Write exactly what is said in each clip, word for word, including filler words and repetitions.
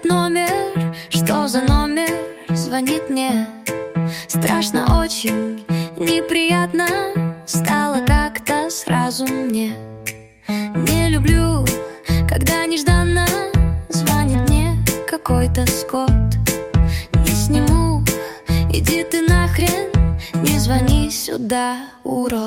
этот номер? Что за номер звонит мне? Страшно очень, неприятно стало как-то сразу мне. Не люблю, когда нежданно звонит мне какой-то скот. Не сниму, иди ты нахрен, не звони сюда, урод.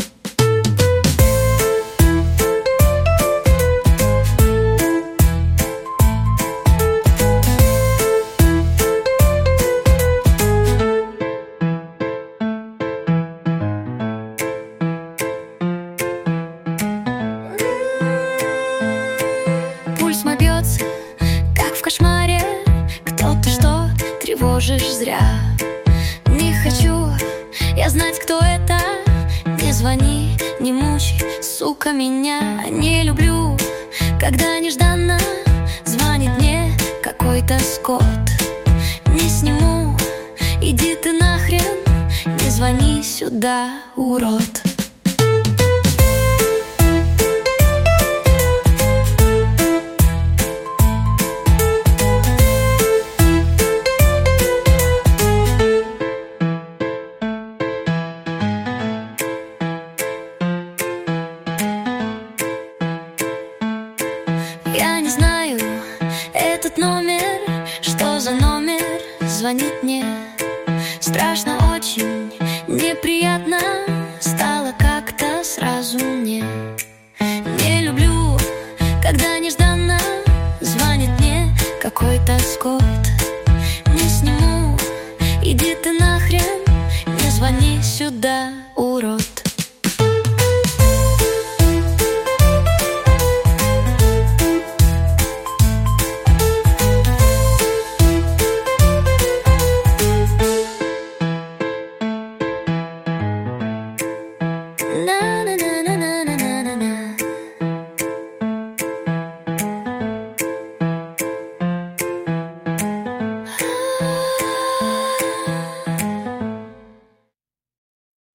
Пульс мой бьется, как в кошмаре. Кто-то, что тревожишь зря. Не хочу я знать, кто это. Не звони, не мучай, сука, меня. Не люблю, когда нежданно звонит мне какой-то скот. Не сниму, иди ты нахрен, не звони сюда, урод. Я не знаю этот номер, что за номер звонит мне. Страшно очень, неприятно стало как-то сразу мне. Не люблю, когда нежданно звонит мне какой-то скот. Не сниму, иди ты нахрен, не звони сюда, урод.